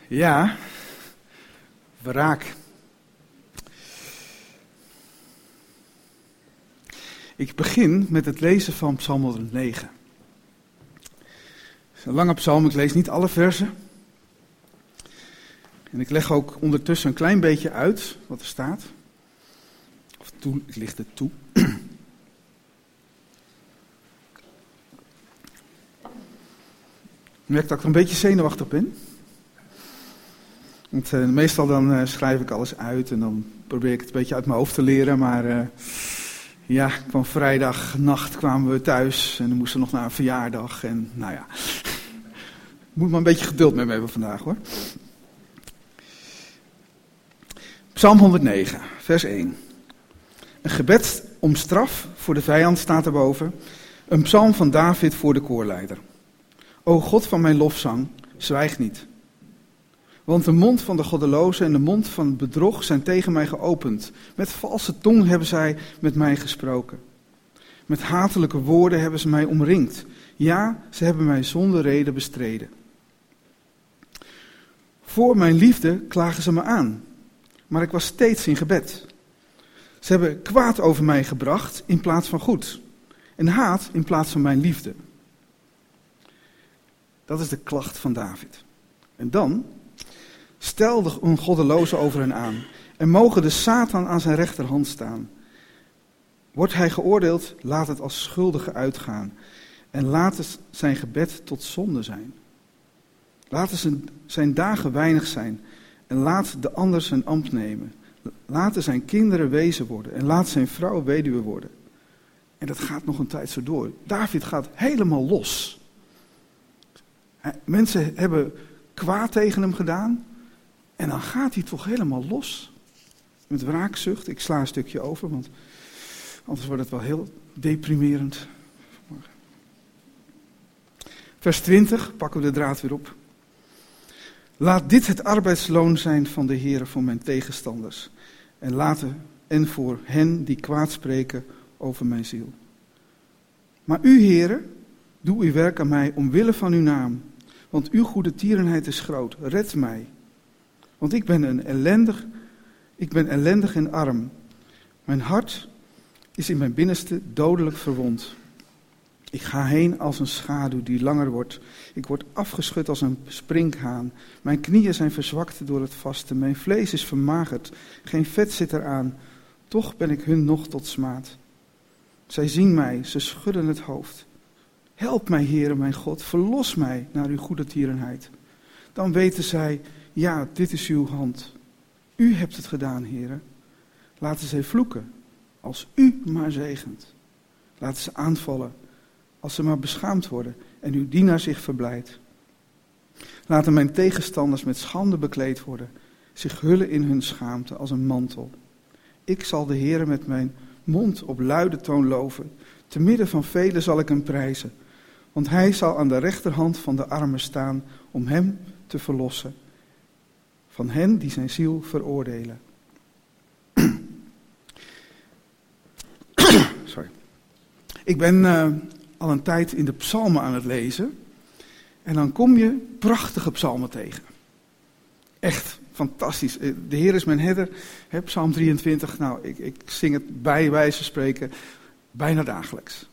Ja, wraak. Ik begin met het lezen van Psalm 109. Het is een lange psalm, ik lees niet alle versen. En ik leg ook ondertussen een klein beetje uit wat er staat. Ik licht het toe. Ik merk dat ik er een beetje zenuwachtig ben. Want meestal dan schrijf ik alles uit en dan probeer ik het een beetje uit mijn hoofd te leren. Maar kwam vrijdagnacht kwamen we thuis en dan moesten we nog naar een verjaardag. En nou ja, moet maar een beetje geduld met me hebben vandaag hoor. Psalm 109, vers 1. Een gebed om straf voor de vijand staat erboven. Een psalm van David voor de koorleider. O God van mijn lofzang, zwijg niet. Want de mond van de goddelozen en de mond van het bedrog zijn tegen mij geopend. Met valse tong hebben zij met mij gesproken. Met hatelijke woorden hebben ze mij omringd. Ja, ze hebben mij zonder reden bestreden. Voor mijn liefde klagen ze me aan, maar ik was steeds in gebed. Ze hebben kwaad over mij gebracht in plaats van goed. En haat in plaats van mijn liefde. Dat is de klacht van David. En dan, stel de ongoddeloze over hen aan en mogen de Satan aan zijn rechterhand staan. Wordt hij geoordeeld, laat het als schuldige uitgaan en laat het zijn gebed tot zonde zijn. Laten zijn dagen weinig zijn en laat de ander zijn ambt nemen. Laten zijn kinderen wezen worden en laat zijn vrouw weduwe worden. En dat gaat nog een tijd zo door. David gaat helemaal los. Mensen hebben kwaad tegen hem gedaan en dan gaat hij toch helemaal los. Met wraakzucht. Ik sla een stukje over, want anders wordt het wel heel deprimerend. Vers 20, pakken we de draad weer op. Laat dit het arbeidsloon zijn van de Heere voor mijn tegenstanders. En voor hen die kwaad spreken over mijn ziel. Maar u, Heere, doe uw werk aan mij omwille van uw naam. Want uw goede tierenheid is groot. Red mij. Want ik ben ellendig en arm. Mijn hart is in mijn binnenste dodelijk verwond. Ik ga heen als een schaduw die langer wordt. Ik word afgeschud als een sprinkhaan. Mijn knieën zijn verzwakt door het vasten. Mijn vlees is vermagerd. Geen vet zit eraan. Toch ben ik hun nog tot smaad. Zij zien mij, ze schudden het hoofd. Help mij, Heere, mijn God, verlos mij naar uw goede tierenheid. Dan weten zij, ja, dit is uw hand. U hebt het gedaan, Heere. Laten zij vloeken, als u maar zegent. Laten ze aanvallen, als ze maar beschaamd worden en uw dienaar zich verblijdt. Laten mijn tegenstanders met schande bekleed worden, zich hullen in hun schaamte als een mantel. Ik zal de Heere met mijn mond op luide toon loven. Te midden van velen zal ik hem prijzen. Want hij zal aan de rechterhand van de armen staan om hem te verlossen. Van hen die zijn ziel veroordelen. Sorry. Ik ben al een tijd in de psalmen aan het lezen. En dan kom je prachtige psalmen tegen. Echt fantastisch. De Heer is mijn herder. Psalm 23. Nou, ik zing het bij wijze van spreken bijna dagelijks.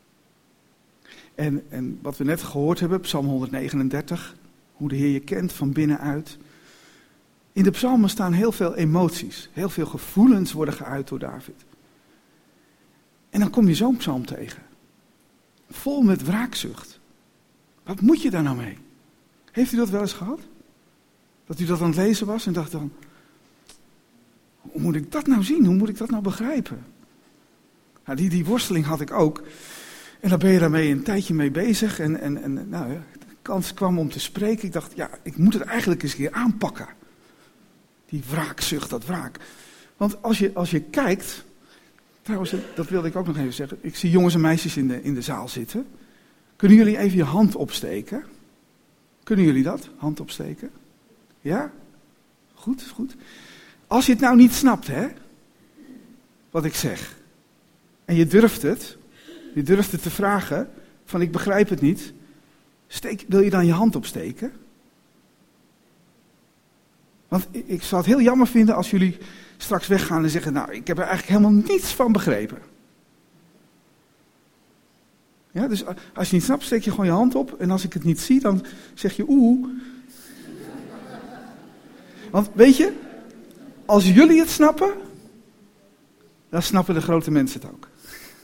En wat we net gehoord hebben, Psalm 139, hoe de Heer je kent van binnenuit. In de psalmen staan heel veel emoties, heel veel gevoelens worden geuit door David. En dan kom je zo'n psalm tegen, vol met wraakzucht. Wat moet je daar nou mee? Heeft u dat wel eens gehad? Dat u dat aan het lezen was en dacht dan, hoe moet ik dat nou zien? Hoe moet ik dat nou begrijpen? Nou, die worsteling had ik ook. En dan ben je daarmee een tijdje mee bezig en de kans kwam om te spreken. Ik dacht, ja, ik moet het eigenlijk eens een keer aanpakken. Die wraakzucht, dat wraak. Want als je kijkt, trouwens, dat wilde ik ook nog even zeggen. Ik zie jongens en meisjes in de zaal zitten. Kunnen jullie even je hand opsteken? Kunnen jullie dat? Hand opsteken? Ja? Goed, is goed. Als je het nou niet snapt, hè, wat ik zeg. En je durft het te vragen, van ik begrijp het niet. Wil je dan je hand opsteken? Want ik zou het heel jammer vinden als jullie straks weggaan en zeggen, nou, ik heb er eigenlijk helemaal niets van begrepen. Ja, dus als je het niet snapt, steek je gewoon je hand op. En als ik het niet zie, dan zeg je oeh. Want weet je, als jullie het snappen, dan snappen de grote mensen het ook.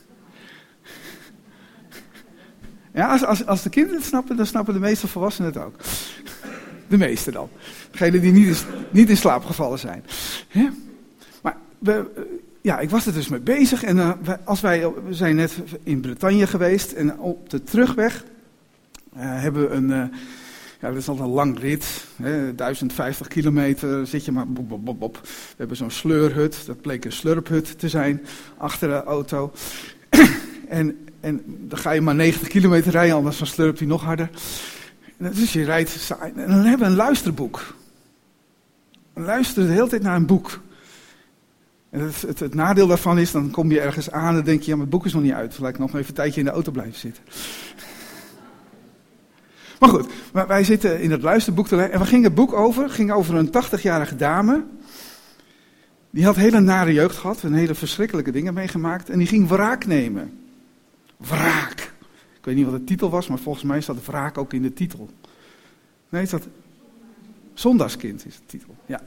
Ja, als de kinderen het snappen, dan snappen de meeste volwassenen het ook. De meeste dan. Degenen die niet in slaap gevallen zijn. Ja. Maar ik was er dus mee bezig. En we zijn net in Bretagne geweest. En op de terugweg hebben we een... dat is altijd een lang rit. 1050 kilometer zit je maar... We hebben zo'n sleurhut. Dat bleek een slurphut te zijn. Achter de auto. En dan ga je maar 90 kilometer rijden. Anders dan slurpt hij nog harder. Dus je rijdt saai. En dan hebben we een luisterboek. We luisteren de hele tijd naar een boek. En het nadeel daarvan is, dan kom je ergens aan en dan denk je, ja, mijn boek is nog niet uit. Laat ik nog even een tijdje in de auto blijven zitten. Maar goed, wij zitten in het luisterboek te lezen. En waar ging het boek over? Het ging over een 80-jarige dame. Die had hele nare jeugd gehad. En hele verschrikkelijke dingen meegemaakt. En die ging wraak nemen. Wraak. Ik weet niet wat de titel was, maar volgens mij staat wraak ook in de titel. Nee, is dat... Zondagskind is de titel, ja.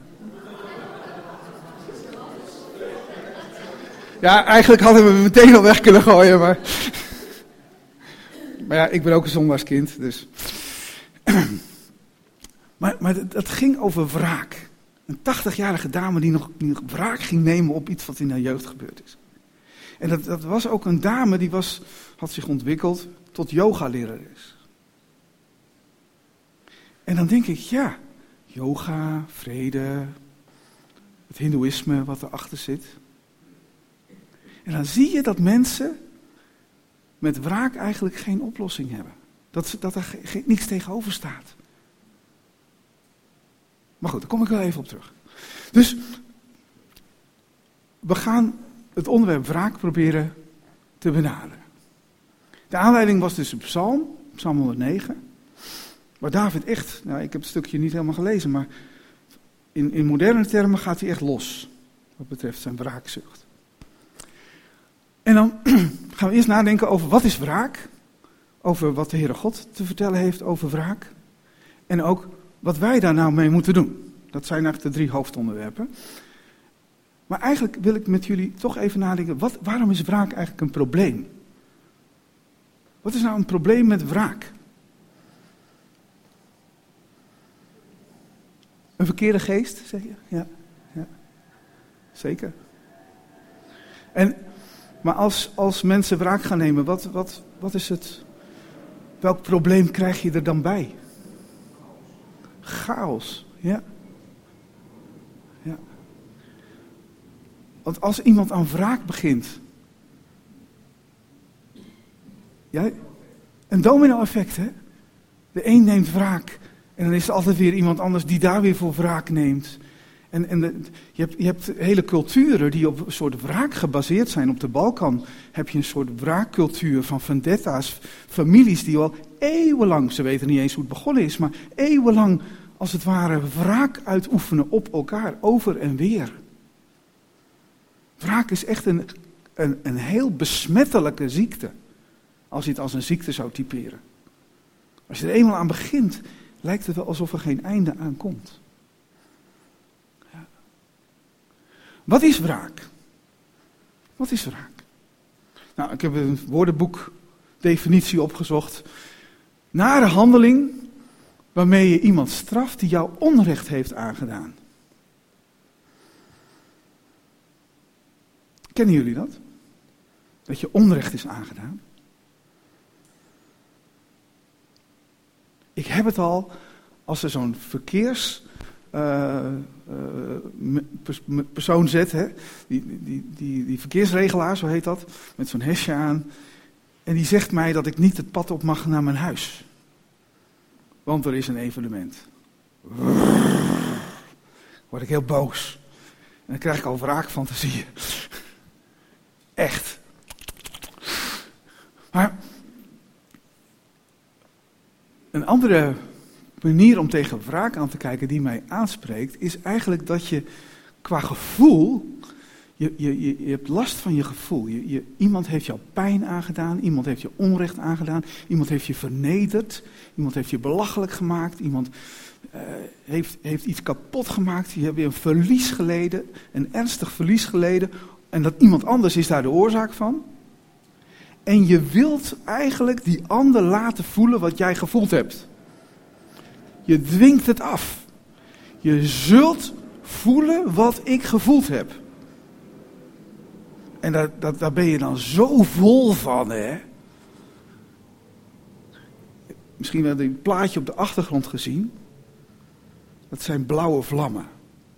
Ja, eigenlijk hadden we hem meteen al weg kunnen gooien, maar... Maar ja, ik ben ook een zondagskind, dus... Maar het ging over wraak. Een 80-jarige dame die nog wraak ging nemen op iets wat in haar jeugd gebeurd is. En dat was ook een dame die had zich ontwikkeld tot yogalerares. En dan denk ik, ja, yoga, vrede, het hindoeïsme wat erachter zit. En dan zie je dat mensen met wraak eigenlijk geen oplossing hebben. Dat er niks tegenover staat. Maar goed, daar kom ik wel even op terug. Dus we gaan het onderwerp wraak proberen te benaderen. De aanleiding was dus een psalm 109. Waar David echt, nou ik heb het stukje niet helemaal gelezen, maar in moderne termen gaat hij echt los. Wat betreft zijn wraakzucht. En dan gaan we eerst nadenken over wat is wraak. Over wat de Heere God te vertellen heeft over wraak. En ook wat wij daar nou mee moeten doen. Dat zijn eigenlijk de 3 hoofdonderwerpen. Maar eigenlijk wil ik met jullie toch even nadenken, waarom is wraak eigenlijk een probleem? Wat is nou een probleem met wraak? Een verkeerde geest, zeg je? Ja. Zeker. Maar als mensen wraak gaan nemen, wat is het? Welk probleem krijg je er dan bij? Chaos, ja. Want als iemand aan wraak begint, ja, een domino-effect, hè? De een neemt wraak en dan is er altijd weer iemand anders die daar weer voor wraak neemt. Je hebt hele culturen die op een soort wraak gebaseerd zijn. Op de Balkan heb je een soort wraakcultuur van vendetta's. Families die al eeuwenlang, ze weten niet eens hoe het begonnen is, maar eeuwenlang als het ware wraak uitoefenen op elkaar, over en weer. Wraak is echt een heel besmettelijke ziekte. Als je het als een ziekte zou typeren. Als je er eenmaal aan begint, lijkt het wel alsof er geen einde aan komt. Ja. Wat is wraak? Wat is wraak? Nou, ik heb een woordenboekdefinitie opgezocht. Nare handeling waarmee je iemand straft die jou onrecht heeft aangedaan. Kennen jullie dat? Dat je onrecht is aangedaan? Ik heb het al, als er zo'n persoon zet, hè, die verkeersregelaar, zo heet dat, met zo'n hesje aan. En die zegt mij dat ik niet het pad op mag naar mijn huis. Want er is een evenement. Word ik heel boos. En dan krijg ik al wraakfantasieën. Echt. Maar een andere manier om tegen wraak aan te kijken die mij aanspreekt, is eigenlijk dat je qua gevoel, je hebt last van je gevoel. Iemand heeft jou pijn aangedaan, iemand heeft je onrecht aangedaan, iemand heeft je vernederd, iemand heeft je belachelijk gemaakt, iemand heeft iets kapot gemaakt, je hebt weer een verlies geleden, een ernstig verlies geleden, en dat iemand anders is daar de oorzaak van. En je wilt eigenlijk die ander laten voelen wat jij gevoeld hebt. Je dwingt het af. Je zult voelen wat ik gevoeld heb. En daar ben je dan zo vol van, hè. Misschien wel een plaatje op de achtergrond gezien. Dat zijn blauwe vlammen.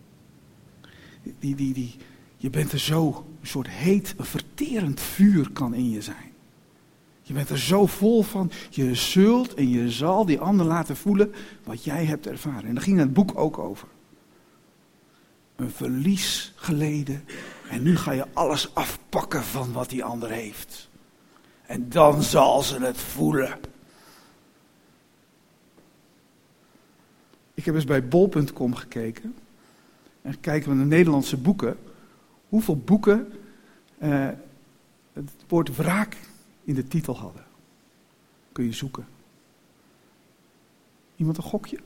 Je bent er zo, een soort heet, een verterend vuur kan in je zijn. Je bent er zo vol van, je zult en je zal die ander laten voelen wat jij hebt ervaren. En daar ging het boek ook over. Een verlies geleden en nu ga je alles afpakken van wat die ander heeft. En dan zal ze het voelen. Ik heb eens bij bol.com gekeken. En kijken we naar Nederlandse boeken. Hoeveel boeken het woord wraak in de titel hadden. Kun je zoeken. Iemand een gokje?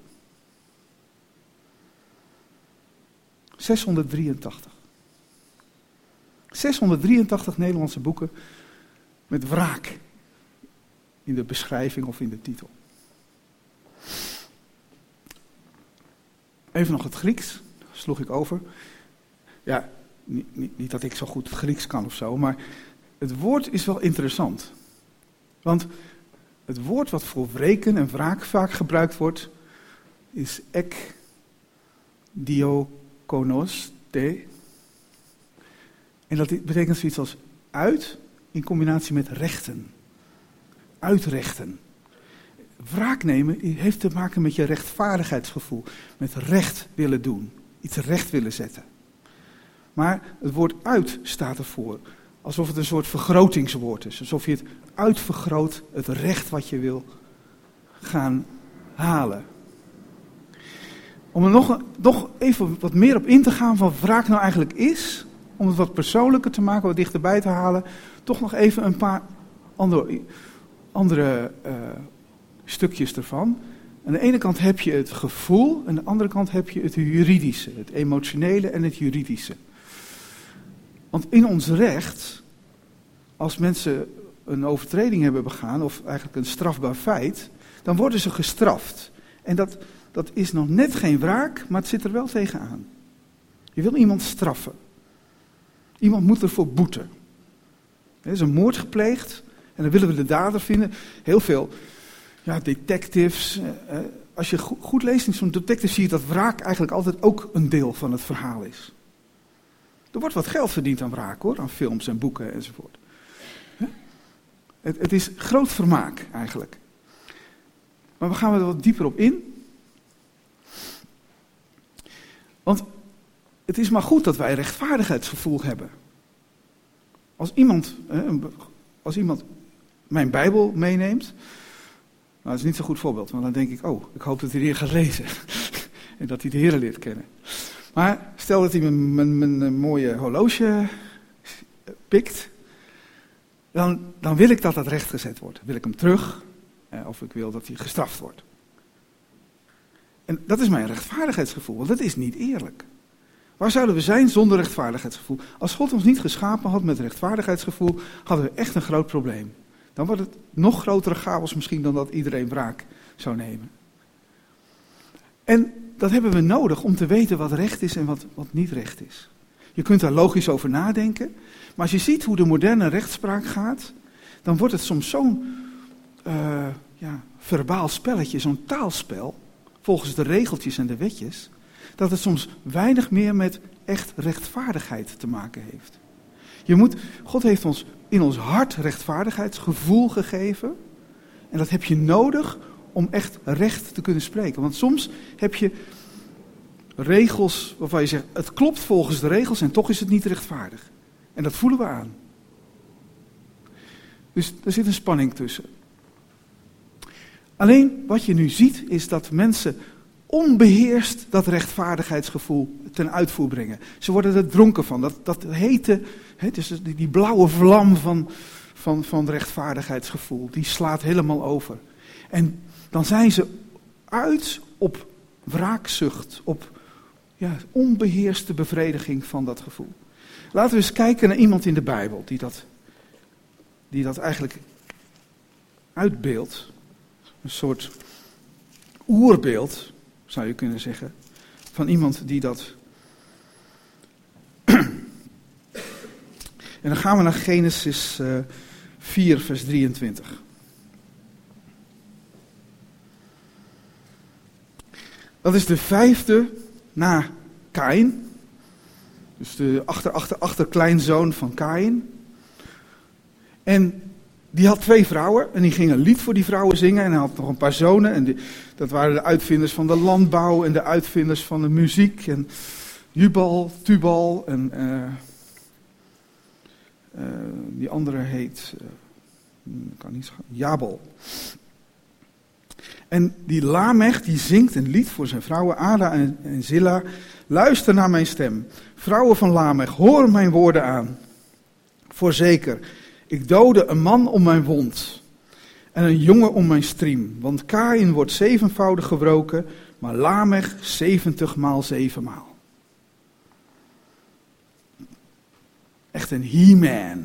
683. 683 Nederlandse boeken met wraak in de beschrijving of in de titel. Even nog het Grieks, sloeg ik over. Ja, niet dat ik zo goed het Grieks kan of zo, maar het woord is wel interessant. Want het woord wat voor wreken en wraak vaak gebruikt wordt, is ek diakonos te. En dat betekent zoiets als uit in combinatie met rechten. Uitrechten. Wraak nemen heeft te maken met je rechtvaardigheidsgevoel. Met recht willen doen. Iets recht willen zetten. Maar het woord uit staat ervoor. Alsof het een soort vergrotingswoord is. Alsof je het uitvergroot, het recht wat je wil gaan halen. Om er nog even wat meer op in te gaan van wat wraak nou eigenlijk is. Om het wat persoonlijker te maken, wat dichterbij te halen. Toch nog even een paar andere stukjes ervan. Aan de ene kant heb je het gevoel, aan de andere kant heb je het juridische. Het emotionele en het juridische. Want in ons recht, als mensen een overtreding hebben begaan, of eigenlijk een strafbaar feit, dan worden ze gestraft. En dat is nog net geen wraak, maar het zit er wel tegenaan. Je wil iemand straffen. Iemand moet ervoor boeten. Er is een moord gepleegd en dan willen we de dader vinden. Heel veel detectives. Als je goed leest in zo'n detective zie je dat wraak eigenlijk altijd ook een deel van het verhaal is. Er wordt wat geld verdiend aan wraak hoor, aan films en boeken enzovoort. Het is groot vermaak eigenlijk. Maar we gaan er wat dieper op in. Want het is maar goed dat wij rechtvaardigheidsgevoel hebben. Als iemand mijn Bijbel meeneemt, nou dat is niet zo'n goed voorbeeld, want dan denk ik, ik hoop dat hij de Heer gaat lezen. En dat hij de Heer leert kennen. Maar stel dat hij mijn mooie horloge pikt, dan wil ik dat dat rechtgezet wordt. Wil ik hem terug, of ik wil dat hij gestraft wordt. En dat is mijn rechtvaardigheidsgevoel, want dat is niet eerlijk. Waar zouden we zijn zonder rechtvaardigheidsgevoel? Als God ons niet geschapen had met rechtvaardigheidsgevoel, hadden we echt een groot probleem. Dan wordt het nog grotere chaos misschien dan dat iedereen wraak zou nemen. En dat hebben we nodig om te weten wat recht is en wat niet recht is. Je kunt daar logisch over nadenken, maar als je ziet hoe de moderne rechtspraak gaat, dan wordt het soms zo'n verbaal spelletje, zo'n taalspel, volgens de regeltjes en de wetjes, dat het soms weinig meer met echt rechtvaardigheid te maken heeft. God heeft ons in ons hart rechtvaardigheidsgevoel gegeven. En dat heb je nodig om echt recht te kunnen spreken. Want soms heb je regels waarvan je zegt, het klopt volgens de regels en toch is het niet rechtvaardig. En dat voelen we aan. Dus er zit een spanning tussen. Alleen wat je nu ziet is dat mensen onbeheerst dat rechtvaardigheidsgevoel ten uitvoer brengen. Ze worden er dronken van. Dat hete, dus die blauwe vlam van rechtvaardigheidsgevoel, die slaat helemaal over. En dan zijn ze uit op wraakzucht, op onbeheerste bevrediging van dat gevoel. Laten we eens kijken naar iemand in de Bijbel die dat eigenlijk uitbeeldt. Een soort oerbeeld, zou je kunnen zeggen, van iemand die dat... En dan gaan we naar Genesis 4, vers 23. Dat is de 5e na Kaïn. Dus de achterkleinzoon van Kaïn. En die had 2 vrouwen en die ging een lied voor die vrouwen zingen. En hij had nog een paar zonen. En dat waren de uitvinders van de landbouw en de uitvinders van de muziek. En Jubal, Tubal en die andere heet Jabal. En die Lamech die zingt een lied voor zijn vrouwen Ada en Zilla. Luister naar mijn stem. Vrouwen van Lamech, hoor mijn woorden aan. Voorzeker, ik doodde een man om mijn wond en een jongen om mijn striem. Want Kaïn wordt 7voudig gebroken, maar Lamech 70 maal 7 maal. Echt een he-man.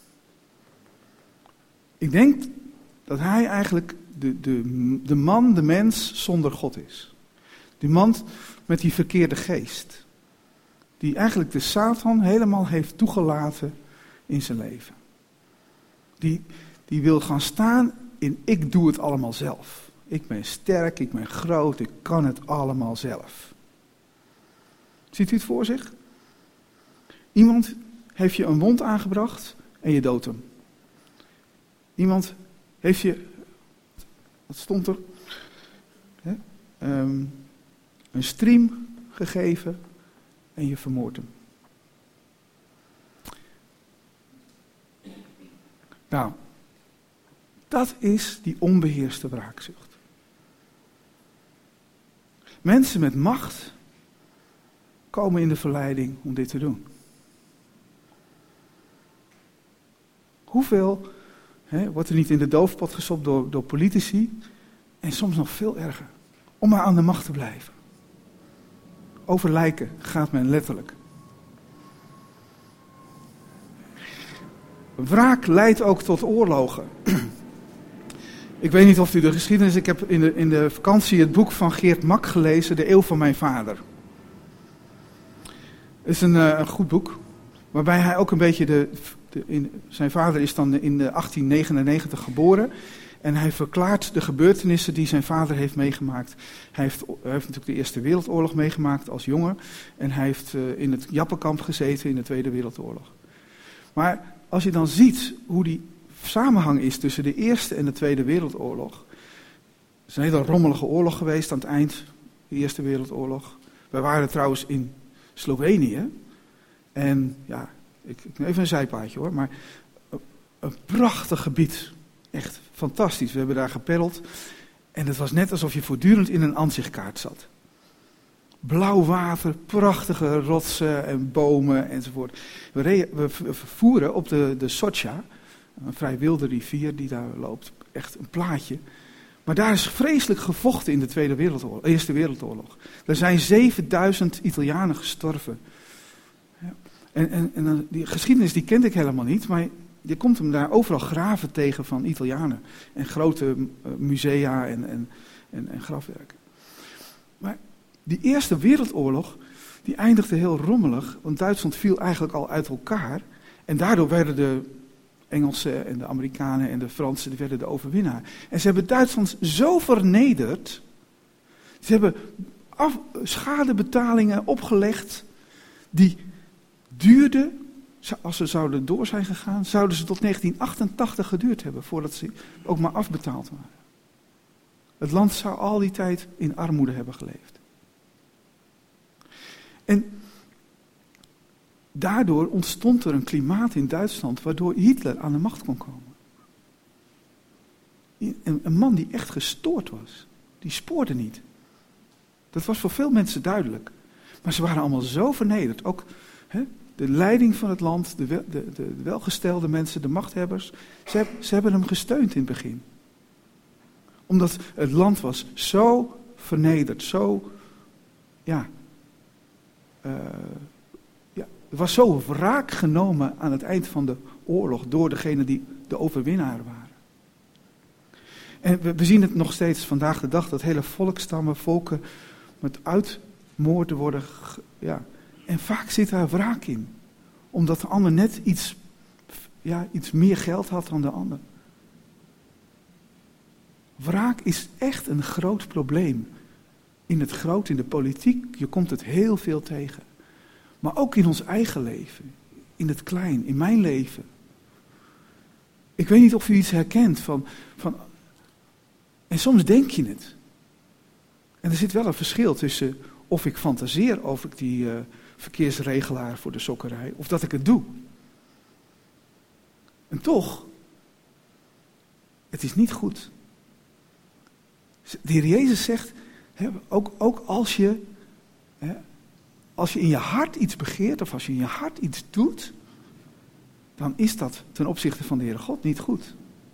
Ik denk dat hij eigenlijk de man, de mens zonder God is. Die man met die verkeerde geest. Die eigenlijk de Satan helemaal heeft toegelaten in zijn leven. Die wil gaan staan in ik doe het allemaal zelf. Ik ben sterk, ik ben groot, ik kan het allemaal zelf. Ziet u het voor zich? Iemand heeft je een wond aangebracht en je doodt hem. Iemand heeft je, wat stond er? Een striem gegeven en je vermoordt hem. Nou, dat is die onbeheerste wraakzucht. Mensen met macht komen in de verleiding om dit te doen. Hoeveel wordt er niet in de doofpot gestopt door politici en soms nog veel erger, om maar aan de macht te blijven. Over lijken gaat men letterlijk. Wraak leidt ook tot oorlogen. Ik weet niet of u de geschiedenis... Ik heb in de vakantie het boek van Geert Mak gelezen, De Eeuw van mijn vader. Het is een goed boek, waarbij hij ook een beetje zijn vader is dan in 1899 geboren. En hij verklaart de gebeurtenissen die zijn vader heeft meegemaakt. Hij heeft natuurlijk de Eerste Wereldoorlog meegemaakt als jongen. En hij heeft in het Jappenkamp gezeten in de Tweede Wereldoorlog. Maar als je dan ziet hoe die samenhang is tussen de Eerste en de Tweede Wereldoorlog. Het is een hele rommelige oorlog geweest aan het eind, de Eerste Wereldoorlog. Wij waren trouwens in Slovenië. En ja, ik even een zijpaadje hoor, maar een prachtig gebied. Echt fantastisch. We hebben daar gepeddeld. En het was net alsof je voortdurend in een aanzichtkaart zat. Blauw water, prachtige rotsen en bomen enzovoort. We vervoeren op de Socha, een vrij wilde rivier die daar loopt. Echt een plaatje. Maar daar is vreselijk gevochten in de Eerste Wereldoorlog. Er zijn 7000 Italianen gestorven. Ja. En die geschiedenis die kende ik helemaal niet, maar je komt hem daar overal graven tegen van Italianen. En grote musea en grafwerken. Maar die Eerste Wereldoorlog, die eindigde heel rommelig, want Duitsland viel eigenlijk al uit elkaar. En daardoor werden de Engelsen en de Amerikanen en de Fransen, die werden de overwinnaar. En ze hebben Duitsland zo vernederd. Ze hebben schadebetalingen opgelegd die duurden. Als ze zouden door zijn gegaan, zouden ze tot 1988 geduurd hebben voordat ze ook maar afbetaald waren. Het land zou al die tijd in armoede hebben geleefd. En daardoor ontstond er een klimaat in Duitsland waardoor Hitler aan de macht kon komen. een man die echt gestoord was. Die spoorde niet. Dat was voor veel mensen duidelijk. Maar ze waren allemaal zo vernederd. Ook de leiding van het land, de welgestelde mensen, de machthebbers. Ze hebben hem gesteund in het begin. Omdat het land was zo vernederd, zo, er was zo wraak genomen aan het eind van de oorlog door degenen die de overwinnaar waren. En we zien het nog steeds vandaag de dag, dat hele volkstammen, volken met uitmoorden worden. En vaak zit daar wraak in. Omdat de ander net iets meer geld had dan de ander. Wraak is echt een groot probleem. In de politiek, je komt het heel veel tegen. Maar ook in ons eigen leven. In het klein, in mijn leven. Ik weet niet of u iets herkent van en soms denk je het. En er zit wel een verschil tussen of ik fantaseer over die verkeersregelaar voor de sokkerij, of dat ik het doe. En toch, het is niet goed. De Heer Jezus zegt, ook als je in je hart iets begeert, of als je in je hart iets doet, dan is dat ten opzichte van de Heere God niet goed.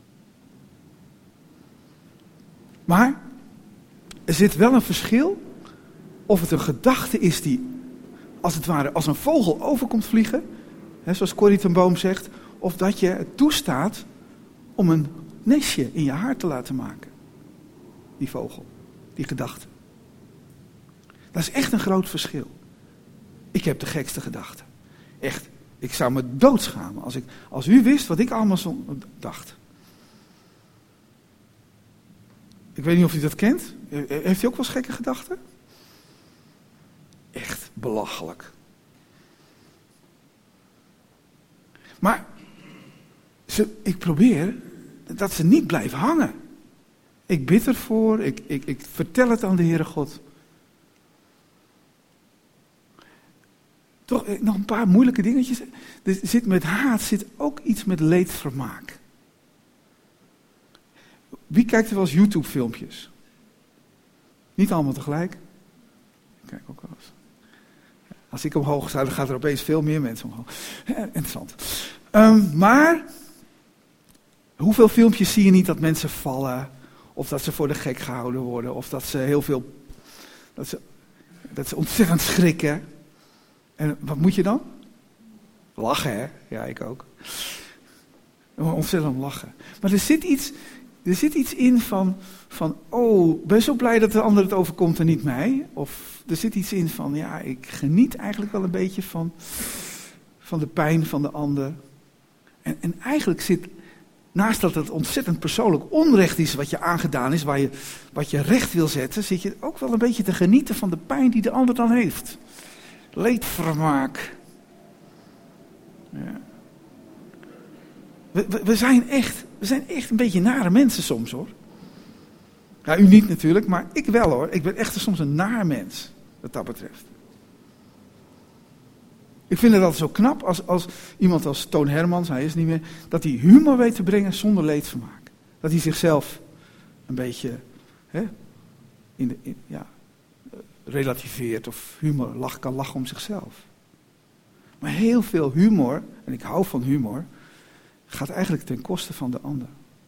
Maar er zit wel een verschil of het een gedachte is die, als het ware, als een vogel overkomt vliegen, zoals Corrie ten Boom zegt, of dat je het toestaat om een nestje in je hart te laten maken. Die vogel, die gedachte. Dat is echt een groot verschil. Ik heb de gekste gedachten. Echt, ik zou me doodschamen als u wist wat ik allemaal zo dacht. Ik weet niet of u dat kent. Heeft u ook wel eens gekke gedachten? Echt belachelijk. Maar ik probeer dat ze niet blijven hangen. Ik bid ervoor, ik vertel het aan de Heere God. Toch nog een paar moeilijke dingetjes. Met haat zit ook iets met leedvermaak. Wie kijkt er wel eens YouTube-filmpjes? Niet allemaal tegelijk. Ik kijk ook wel eens. Als ik omhoog sta, dan gaat er opeens veel meer mensen omhoog. Interessant. Maar, hoeveel filmpjes zie je niet dat mensen vallen, of dat ze voor de gek gehouden worden, of dat ze dat ze ontzettend schrikken. En wat moet je dan? Lachen, hè? Ja, ik ook. Ontzettend lachen. Maar er zit iets in van, oh, ben zo blij dat de ander het overkomt en niet mij. Of er zit iets in van, ja, ik geniet eigenlijk wel een beetje van de pijn van de ander. En eigenlijk zit, naast dat het ontzettend persoonlijk onrecht is wat je aangedaan is, wat je recht wil zetten, zit je ook wel een beetje te genieten van de pijn die de ander dan heeft. Leedvermaak. Ja. We zijn echt een beetje nare mensen soms, hoor. Ja, u niet natuurlijk, maar ik wel, hoor. Ik ben echt soms een naar mens, wat dat betreft. Ik vind het altijd zo knap als iemand als Toon Hermans, hij is niet meer, dat hij humor weet te brengen zonder leedvermaak. Dat hij zichzelf een beetje relativeert of kan lachen om zichzelf. Maar heel veel humor, en ik hou van humor, gaat eigenlijk ten koste van de ander.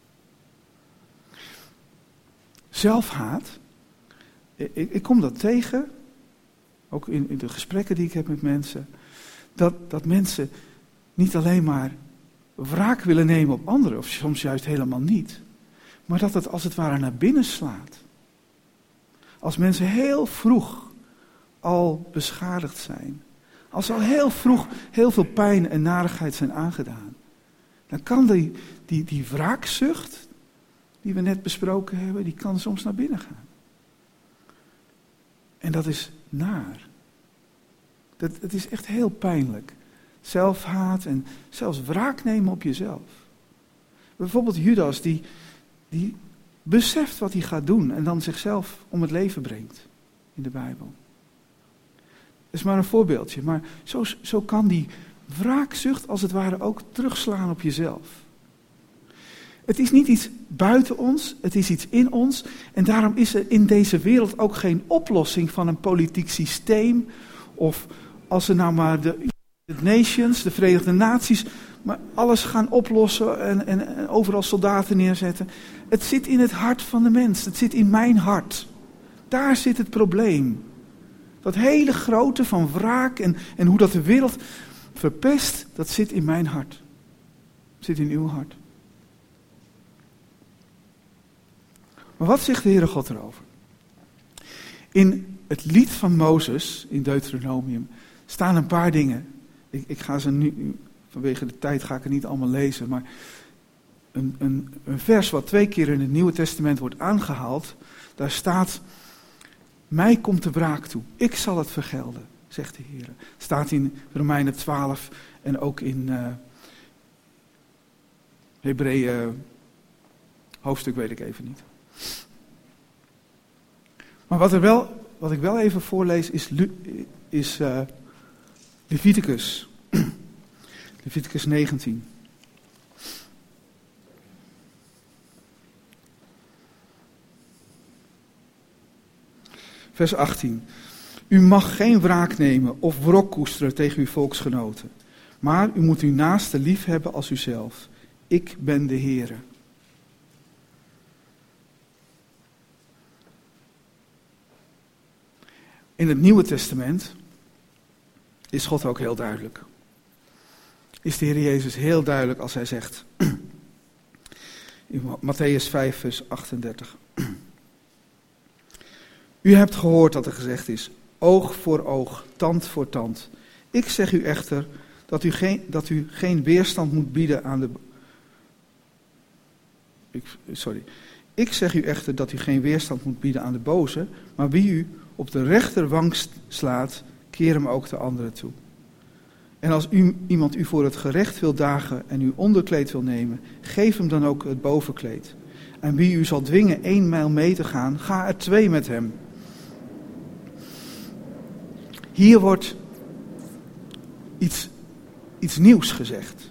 Zelfhaat, ik kom dat tegen, ook in de gesprekken die ik heb met mensen, dat mensen niet alleen maar wraak willen nemen op anderen, of soms juist helemaal niet, maar dat het als het ware naar binnen slaat. Als mensen heel vroeg al beschadigd zijn, als al heel vroeg heel veel pijn en narigheid zijn aangedaan, dan kan die wraakzucht, die we net besproken hebben, die kan soms naar binnen gaan. En dat is naar. Het is echt heel pijnlijk. Zelfhaat en zelfs wraak nemen op jezelf. Bijvoorbeeld Judas, die beseft wat hij gaat doen en dan zichzelf om het leven brengt in de Bijbel. Dat is maar een voorbeeldje, maar zo kan die wraakzucht als het ware ook terugslaan op jezelf. Het is niet iets buiten ons, het is iets in ons. En daarom is er in deze wereld ook geen oplossing van een politiek systeem. Of als ze nou maar de United Nations, de Verenigde Naties, maar alles gaan oplossen en overal soldaten neerzetten. Het zit in het hart van de mens, het zit in mijn hart. Daar zit het probleem. Dat hele grote van wraak en hoe dat de wereld verpest, dat zit in mijn hart. Het zit in uw hart. Maar wat zegt de Heere God erover? In het lied van Mozes, in Deuteronomium, staan een paar dingen. Ik ga ze nu, vanwege de tijd ga ik het niet allemaal lezen, maar een vers wat 2 keer in het Nieuwe Testament wordt aangehaald, daar staat: mij komt de wraak toe, ik zal het vergelden, zegt de Heer. Staat in Romeinen 12 en ook in Hebreeën hoofdstuk weet ik even niet. Maar wat ik wel even voorlees is Leviticus. Leviticus 19. Vers 18. U mag geen wraak nemen of wrok koesteren tegen uw volksgenoten. Maar u moet uw naaste lief hebben als uzelf. Ik ben de Heere. In het Nieuwe Testament is God ook heel duidelijk. Is de Heer Jezus heel duidelijk als hij zegt, in Mattheüs 5 vers 38. U hebt gehoord dat er gezegd is, oog voor oog, tand voor tand. Ik zeg u echter dat u geen weerstand moet bieden aan de... Ik zeg u echter dat u geen weerstand moet bieden aan de boze, maar wie u op de rechterwang slaat, keer hem ook de andere toe. En als iemand u voor het gerecht wil dagen en uw onderkleed wil nemen, geef hem dan ook het bovenkleed. En wie u zal dwingen 1 mijl mee te gaan, ga er 2 met hem. Hier wordt iets nieuws gezegd.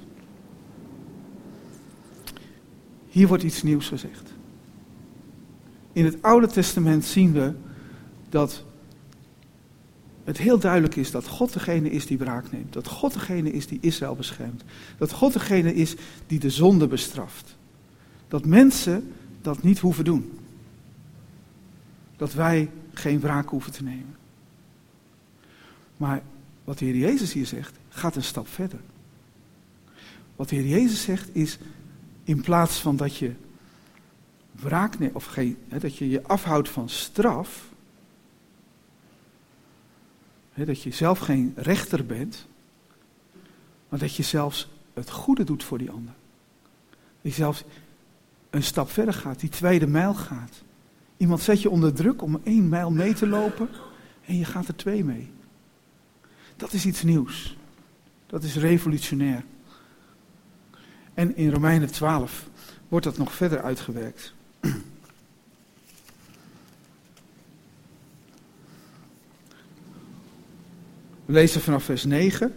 Hier wordt iets nieuws gezegd. In het Oude Testament zien we dat het heel duidelijk is dat God degene is die wraak neemt. Dat God degene is die Israël beschermt. Dat God degene is die de zonde bestraft. Dat mensen dat niet hoeven doen. Dat wij geen wraak hoeven te nemen. Maar wat de Heer Jezus hier zegt, gaat een stap verder. Wat de Heer Jezus zegt is, in plaats van dat je wraak neemt, dat je je afhoudt van straf, dat je zelf geen rechter bent, maar dat je zelfs het goede doet voor die ander. Dat je zelfs een stap verder gaat, die 2e mijl gaat. Iemand zet je onder druk om 1 mijl mee te lopen en je gaat er 2 mee. Dat is iets nieuws. Dat is revolutionair. En in Romeinen 12 wordt dat nog verder uitgewerkt. We lezen vanaf vers 9.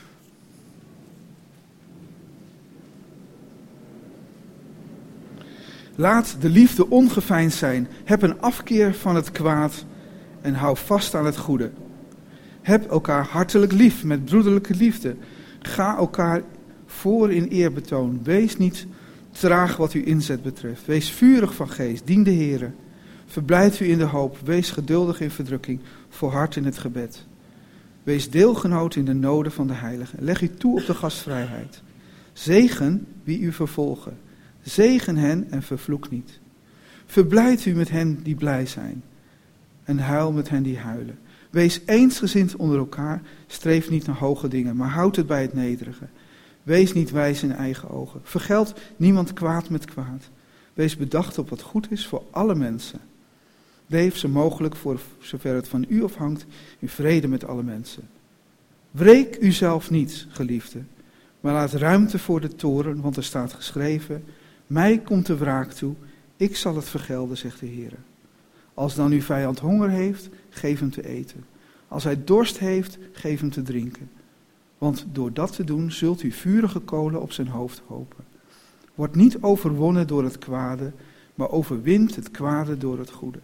Laat de liefde ongeveinsd zijn. Heb een afkeer van het kwaad en hou vast aan het goede. Heb elkaar hartelijk lief met broederlijke liefde. Ga elkaar voor in eerbetoon. Wees niet traag wat uw inzet betreft. Wees vurig van geest. Dien de Heere. Verblijd u in de hoop. Wees geduldig in verdrukking. Volhard in het gebed. Wees deelgenoot in de noden van de heiligen. Leg u toe op de gastvrijheid. Zegen wie u vervolgen. Zegen hen en vervloek niet. Verblijd u met hen die blij zijn. En huil met hen die huilen. Wees eensgezind onder elkaar. Streef niet naar hoge dingen, maar houd het bij het nederige. Wees niet wijs in eigen ogen. Vergeld niemand kwaad met kwaad. Wees bedacht op wat goed is voor alle mensen. Leef zo mogelijk, voor zover het van u afhangt, in vrede met alle mensen. Wreek uzelf niet, geliefde, maar laat ruimte voor de toorn, want er staat geschreven, mij komt de wraak toe, ik zal het vergelden, zegt de Heer. Als dan uw vijand honger heeft, geef hem te eten. Als hij dorst heeft, geef hem te drinken. Want door dat te doen, zult u vurige kolen op zijn hoofd hopen. wordt niet overwonnen door het kwade, maar overwint het kwade door het goede.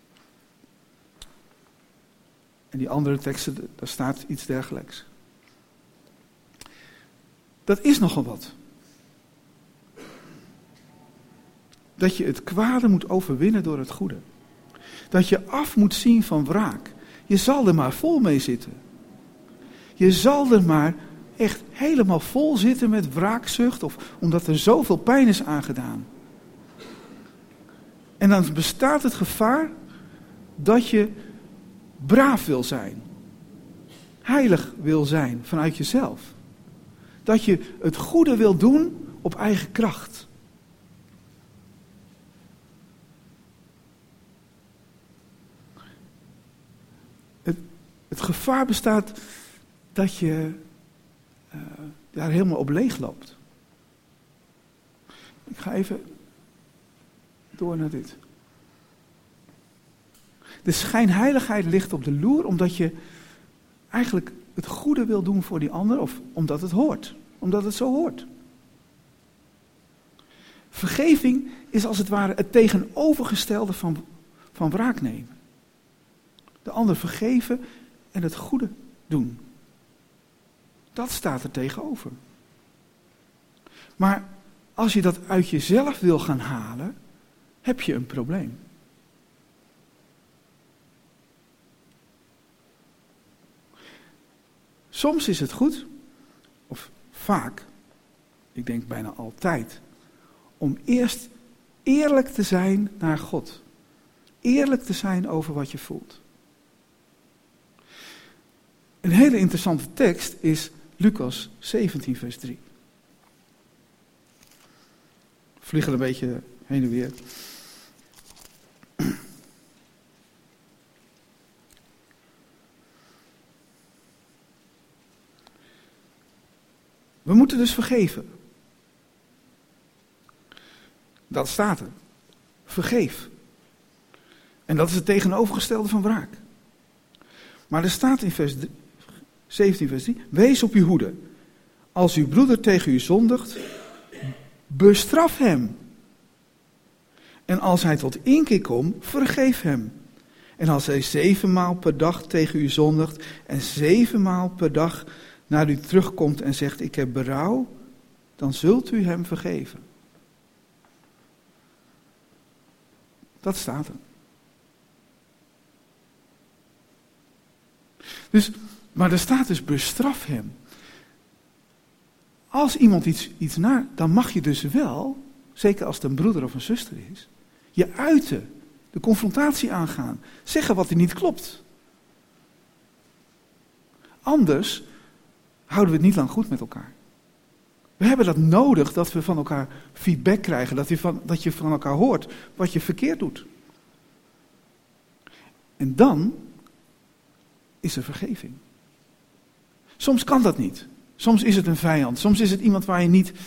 En die andere teksten, daar staat iets dergelijks. Dat is nogal wat. Dat je het kwade moet overwinnen door het goede. Dat je af moet zien van wraak. Je zal er maar vol mee zitten. Je zal er maar echt helemaal vol zitten met wraakzucht, of omdat er zoveel pijn is aangedaan. En dan bestaat het gevaar dat je braaf wil zijn. Heilig wil zijn vanuit jezelf. Dat je het goede wil doen op eigen kracht. Het gevaar bestaat dat je daar helemaal op leeg loopt. Ik ga even door naar dit. De schijnheiligheid ligt op de loer omdat je eigenlijk het goede wil doen voor die ander, of omdat het hoort. Omdat het zo hoort. Vergeving is als het ware het tegenovergestelde van wraak nemen. De ander vergeven en het goede doen. Dat staat er tegenover. Maar als je dat uit jezelf wil gaan halen, heb je een probleem. Soms is het goed, of vaak, ik denk bijna altijd, om eerst eerlijk te zijn naar God. Eerlijk te zijn over wat je voelt. Een hele interessante tekst is Lucas 17 vers 3. We vliegen een beetje heen en weer. We moeten dus vergeven. Dat staat er. Vergeef. En dat is het tegenovergestelde van wraak. Maar er staat in vers 17 vers 3. Wees op uw hoede. Als uw broeder tegen u zondigt, bestraf hem. En als hij tot inkeer komt, vergeef hem. En als hij 7 maal per dag tegen u zondigt en 7 maal per dag naar u terugkomt en zegt, ik heb berouw, dan zult u hem vergeven. Dat staat er. Maar er staat dus, bestraf hem. Als iemand iets dan mag je dus wel, zeker als het een broeder of een zuster is, je uiten, de confrontatie aangaan, zeggen wat er niet klopt. Anders houden we het niet lang goed met elkaar. We hebben dat nodig, dat we van elkaar feedback krijgen, dat je van elkaar hoort wat je verkeerd doet. En dan is er vergeving. Soms kan dat niet. Soms is het een vijand. Soms is het iemand waar je niet,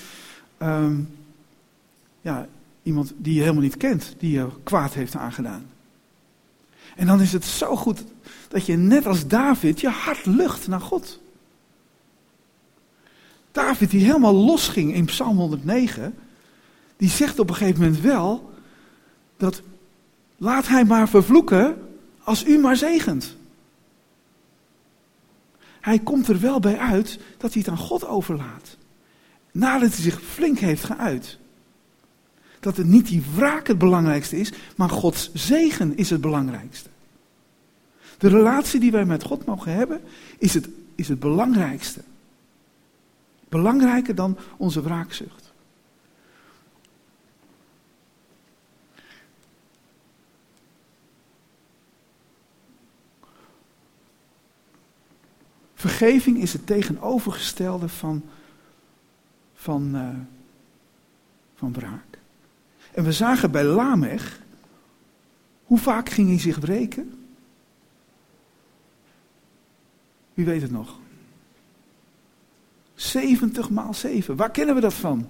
iemand die je helemaal niet kent, die je kwaad heeft aangedaan. En dan is het zo goed dat je net als David je hart lucht naar God. David die helemaal losging in Psalm 109, die zegt op een gegeven moment wel, dat laat hij maar vervloeken als u maar zegent. Hij komt er wel bij uit dat hij het aan God overlaat. Nadat hij zich flink heeft geuit. Dat het niet die wraak het belangrijkste is, maar Gods zegen is het belangrijkste. De relatie die wij met God mogen hebben, is het belangrijkste. Belangrijker dan onze wraakzucht. Vergeving is het tegenovergestelde van wraak. En we zagen bij Lamech, hoe vaak ging hij zich wreken? Wie weet het nog? 70 maal 7. Waar kennen we dat van?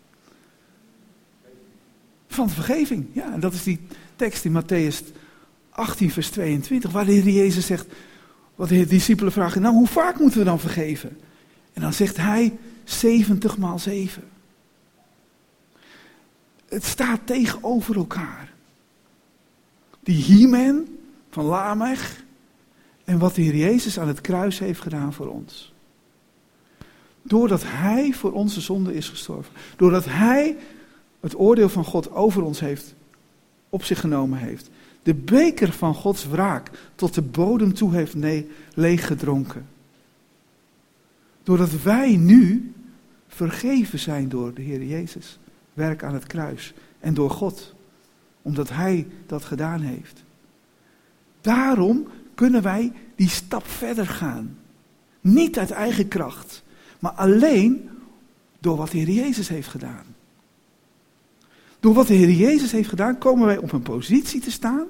Van vergeving. Ja, en dat is die tekst in Matthäus 18 vers 22, waar de Heer Jezus zegt, wat de discipelen vragen, nou hoe vaak moeten we dan vergeven? En dan zegt hij 70 maal 7. Het staat tegenover elkaar. Die He-man van Lamech en wat de Heer Jezus aan het kruis heeft gedaan voor ons. Doordat Hij voor onze zonde is gestorven. Doordat Hij het oordeel van God over ons op zich genomen heeft. De beker van Gods wraak tot de bodem toe heeft leeggedronken. Doordat wij nu vergeven zijn door de Heer Jezus. Werk aan het kruis. En door God. Omdat Hij dat gedaan heeft. Daarom kunnen wij die stap verder gaan. Niet uit eigen kracht. Maar alleen door wat de Heer Jezus heeft gedaan. Door wat de Heer Jezus heeft gedaan komen wij op een positie te staan.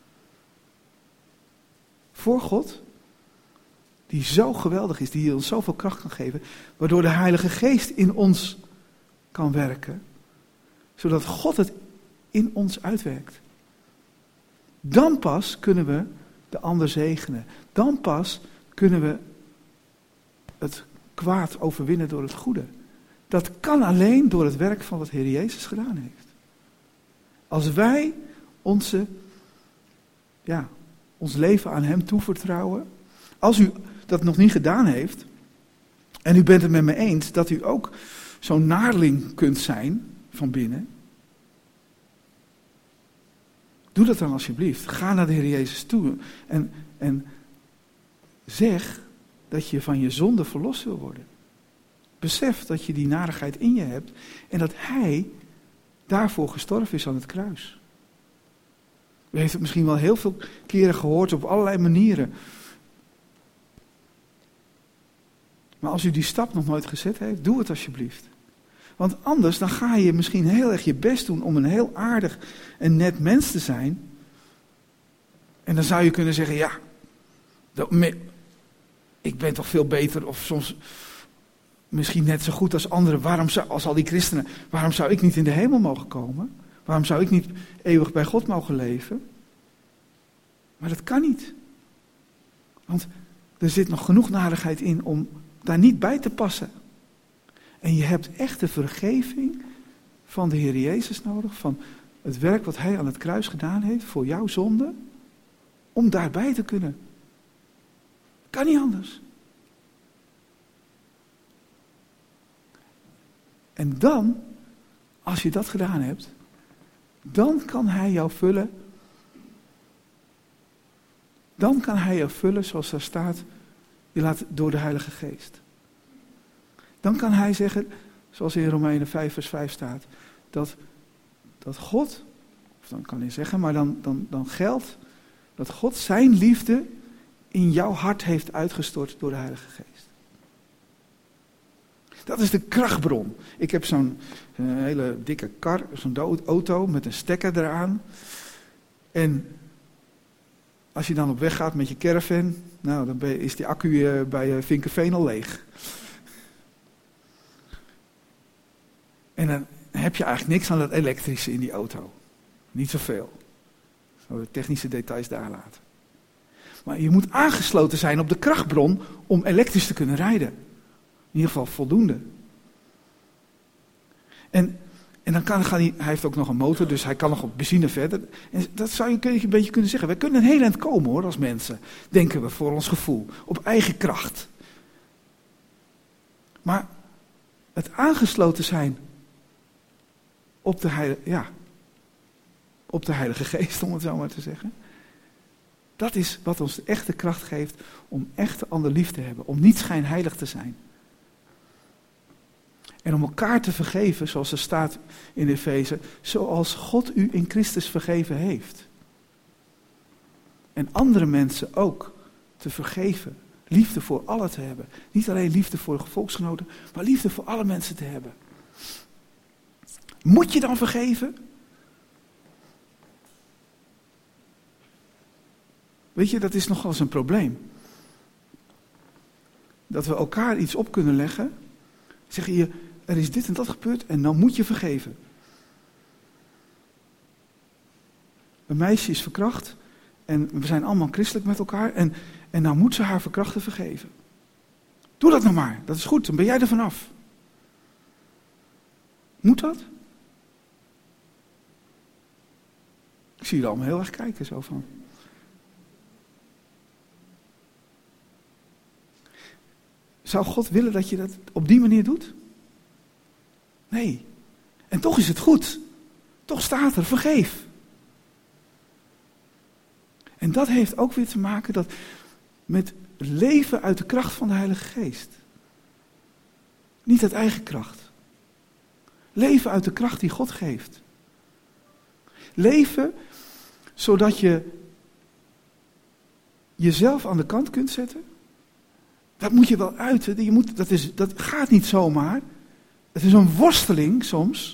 Voor God. Die zo geweldig is. Die ons zoveel kracht kan geven. Waardoor de Heilige Geest in ons kan werken. Zodat God het in ons uitwerkt. Dan pas kunnen we de ander zegenen. Dan pas kunnen we het kwaad overwinnen door het goede. Dat kan alleen door het werk van wat Heer Jezus gedaan heeft. Als wij ons leven aan Hem toevertrouwen. Als u dat nog niet gedaan heeft. En u bent het met me eens dat u ook zo'n naarling kunt zijn van binnen. Doe dat dan alsjeblieft. Ga naar de Heer Jezus toe. En zeg dat je van je zonde verlost wil worden. Besef dat je die narigheid in je hebt. En dat Hij daarvoor gestorven is aan het kruis. U heeft het misschien wel heel veel keren gehoord op allerlei manieren. Maar als u die stap nog nooit gezet heeft, doe het alsjeblieft. Want anders dan ga je misschien heel erg je best doen om een heel aardig en net mens te zijn. En dan zou je kunnen zeggen, ja, ik ben toch veel beter of soms misschien net zo goed als anderen. Als al die christenen, waarom zou ik niet in de hemel mogen komen? Waarom zou ik niet eeuwig bij God mogen leven? Maar dat kan niet. Want er zit nog genoeg narigheid in om daar niet bij te passen. En je hebt echt de vergeving van de Heer Jezus nodig. Van het werk wat Hij aan het kruis gedaan heeft voor jouw zonde. Om daarbij te kunnen. Kan niet anders. En dan, als je dat gedaan hebt, dan kan Hij jou vullen. Dan kan Hij jou vullen zoals daar staat, door de Heilige Geest. Dan kan Hij zeggen, zoals in Romeinen 5 vers 5 staat, dat God, of dan kan Hij zeggen, maar dan geldt dat God zijn liefde in jouw hart heeft uitgestort door de Heilige Geest. Dat is de krachtbron. Ik heb zo'n hele dikke kar, zo'n auto met een stekker eraan. En als je dan op weg gaat met je caravan, nou dan is die accu bij Vinkenveen al leeg. En dan heb je eigenlijk niks aan dat elektrische in die auto. Niet zoveel. Zo de technische details daar laten. Maar je moet aangesloten zijn op de krachtbron om elektrisch te kunnen rijden. In ieder geval voldoende. En dan hij heeft ook nog een motor, dus hij kan nog op benzine verder. En dat zou je een beetje kunnen zeggen. Wij kunnen een heel eind komen hoor, als mensen. Denken we, voor ons gevoel. Op eigen kracht. Maar het aangesloten zijn op de Heilige Geest, om het zo maar te zeggen. Dat is wat ons de echte kracht geeft om echt de ander lief te hebben. Om niet schijnheilig te zijn. En om elkaar te vergeven, zoals er staat in Efeze, zoals God u in Christus vergeven heeft. En andere mensen ook te vergeven. Liefde voor allen te hebben. Niet alleen liefde voor de volksgenoten, maar liefde voor alle mensen te hebben. Moet je dan vergeven? Weet je, dat is nogal eens een probleem. Dat we elkaar iets op kunnen leggen. Zeggen je, er is dit en dat gebeurd en dan moet je vergeven. Een meisje is verkracht en we zijn allemaal christelijk met elkaar en nou moet ze haar verkrachter vergeven. Doe dat nou maar, dat is goed, dan ben jij er vanaf. Moet dat? zie jullie allemaal heel erg kijken zo van. Zou God willen dat je dat op die manier doet? Nee. En toch is het goed. Toch staat er, vergeef. En dat heeft ook weer te maken met leven uit de kracht van de Heilige Geest. Niet uit eigen kracht. Leven uit de kracht die God geeft. Leven zodat je jezelf aan de kant kunt zetten. Dat moet je wel uiten. Dat gaat niet zomaar. Het is een worsteling soms.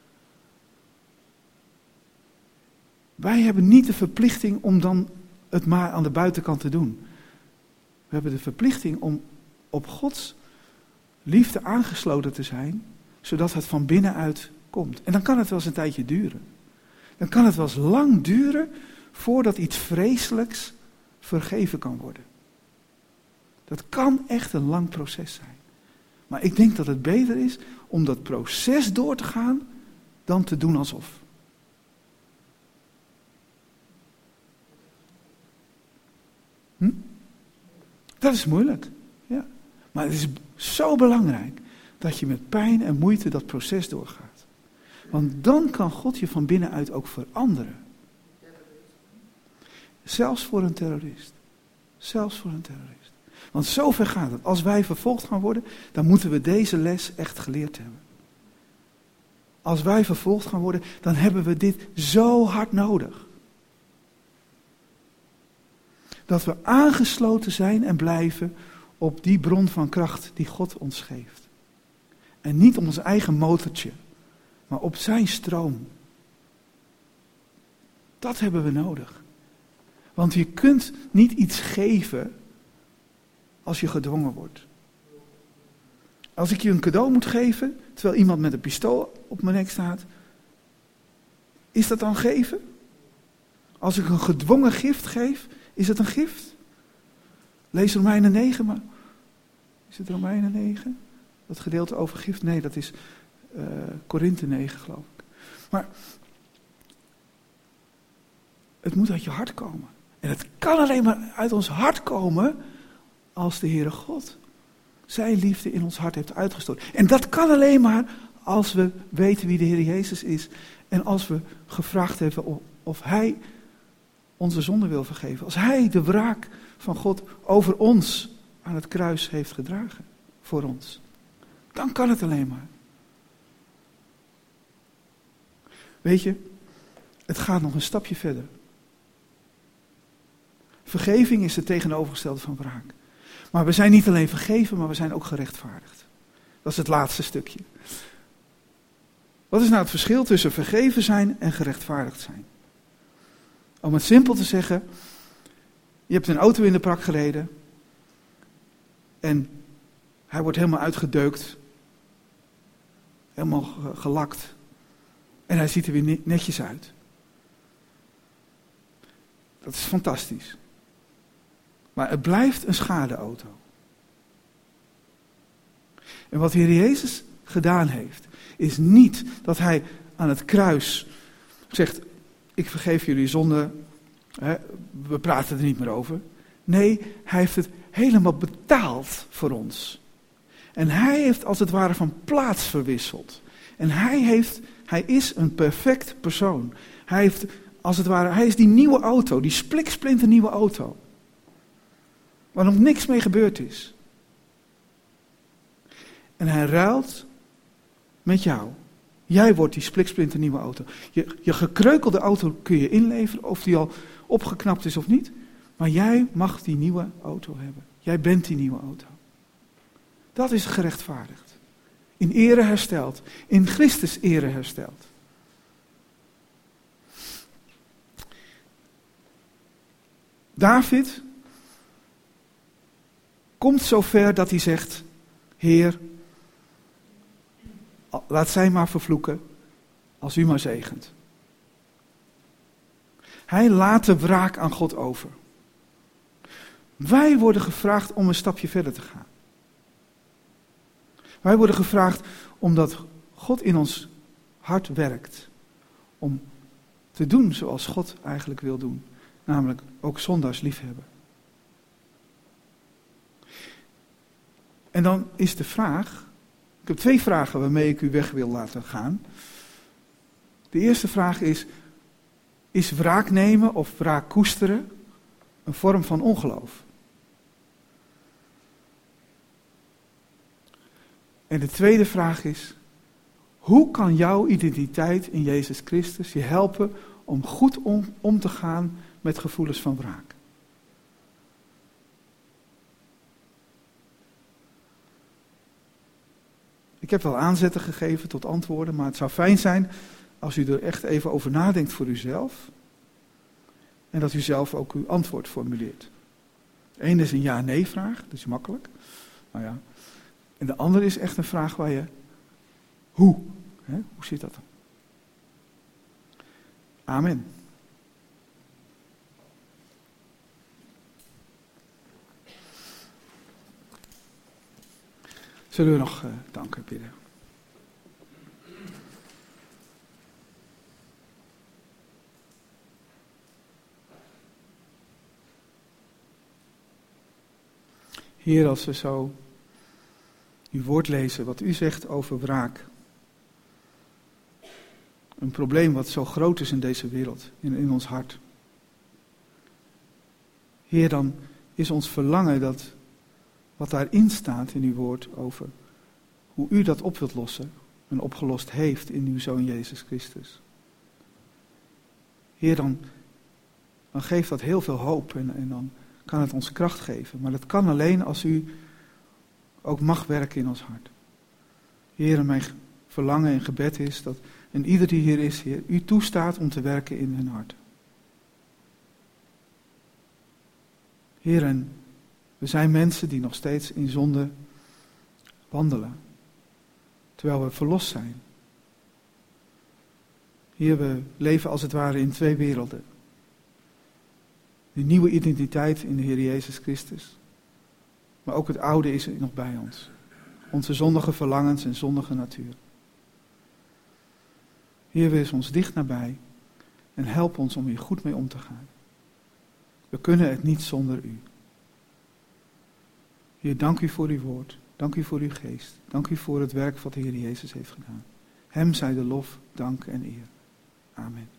Wij hebben niet de verplichting om dan het maar aan de buitenkant te doen. We hebben de verplichting om op Gods liefde aangesloten te zijn, zodat het van binnenuit komt. En dan kan het wel eens een tijdje duren. Dan kan het wel eens lang duren voordat iets vreselijks vergeven kan worden. Dat kan echt een lang proces zijn. Maar ik denk dat het beter is om dat proces door te gaan dan te doen alsof. Dat is moeilijk. Ja. Maar het is zo belangrijk dat je met pijn en moeite dat proces doorgaat. Want dan kan God je van binnenuit ook veranderen. Zelfs voor een terrorist. Zelfs voor een terrorist. Want zover gaat het. Als wij vervolgd gaan worden, dan moeten we deze les echt geleerd hebben. Als wij vervolgd gaan worden, dan hebben we dit zo hard nodig. Dat we aangesloten zijn en blijven op die bron van kracht die God ons geeft. En niet op ons eigen motortje, maar op zijn stroom. Dat hebben we nodig. Want je kunt niet iets geven als je gedwongen wordt. Als ik je een cadeau moet geven, terwijl iemand met een pistool op mijn nek staat, is dat dan geven? Als ik een gedwongen gift geef, is het een gift? Lees Romeinen 9, maar is het Romeinen 9? Dat gedeelte over gift? Nee, dat is Korinthe 9, geloof ik. Maar het moet uit je hart komen. En het kan alleen maar uit ons hart komen als de Heere God zijn liefde in ons hart heeft uitgestoten. En dat kan alleen maar als we weten wie de Heer Jezus is. En als we gevraagd hebben of Hij onze zonde wil vergeven. Als Hij de wraak van God over ons aan het kruis heeft gedragen. Voor ons. Dan kan het alleen maar. Weet je, het gaat nog een stapje verder. Vergeving is het tegenovergestelde van wraak. Maar we zijn niet alleen vergeven, maar we zijn ook gerechtvaardigd. Dat is het laatste stukje. Wat is nou het verschil tussen vergeven zijn en gerechtvaardigd zijn? Om het simpel te zeggen, je hebt een auto in de prak gereden en hij wordt helemaal uitgedeukt, helemaal gelakt en hij ziet er weer netjes uit. Dat is fantastisch. Maar het blijft een schadeauto. En wat de Heer Jezus gedaan heeft, is niet dat hij aan het kruis zegt, ik vergeef jullie zonde, we praten er niet meer over. Nee, hij heeft het helemaal betaald voor ons. En hij heeft als het ware van plaats verwisseld. En hij is een perfect persoon. Hij heeft als het ware, hij is die nieuwe auto, die spliksplinter nieuwe auto. Waar nog niks mee gebeurd is. En hij ruilt met jou. Jij wordt die spliksplinter nieuwe auto. Je gekreukelde auto kun je inleveren, of die al opgeknapt is of niet. Maar jij mag die nieuwe auto hebben. Jij bent die nieuwe auto. Dat is gerechtvaardigd. In ere hersteld. In Christus ere hersteld. David komt zover dat hij zegt, Heer, laat zij maar vervloeken als u maar zegent. Hij laat de wraak aan God over. Wij worden gevraagd om een stapje verder te gaan. Wij worden gevraagd omdat God in ons hart werkt. Om te doen zoals God eigenlijk wil doen. Namelijk ook zondaars liefhebben. En dan is de vraag, ik heb 2 vragen waarmee ik u weg wil laten gaan. De eerste vraag is wraak nemen of wraak koesteren een vorm van ongeloof? En de tweede vraag is, hoe kan jouw identiteit in Jezus Christus je helpen om goed om te gaan met gevoelens van wraak? Ik heb wel aanzetten gegeven tot antwoorden, maar het zou fijn zijn als u er echt even over nadenkt voor uzelf. En dat u zelf ook uw antwoord formuleert. De ene is een ja-nee vraag, dat is makkelijk. Nou ja. En de andere is echt een vraag waar je, hoe? Hoe zit dat? Amen. Zullen we nog danken bidden? Heer, als we zo uw woord lezen, wat u zegt over wraak. Een probleem wat zo groot is in deze wereld, in ons hart. Heer, dan is ons verlangen dat wat daarin staat in uw woord over hoe u dat op wilt lossen en opgelost heeft in uw Zoon Jezus Christus. Heer, dan geeft dat heel veel hoop en dan kan het ons kracht geven. Maar dat kan alleen als u ook mag werken in ons hart. Heer, mijn verlangen en gebed is dat en ieder die hier is, Heer, u toestaat om te werken in hun hart. Heer, en we zijn mensen die nog steeds in zonde wandelen, terwijl we verlost zijn. Heer, we leven als het ware in 2 werelden. De nieuwe identiteit in de Heer Jezus Christus. Maar ook het oude is nog bij ons. Onze zondige verlangens en zondige natuur. Heer, wees ons dicht nabij en help ons om hier goed mee om te gaan. We kunnen het niet zonder u. Heer, dank u voor uw woord. Dank u voor uw geest. Dank u voor het werk wat de Heer Jezus heeft gedaan. Hem zij de lof, dank en eer. Amen.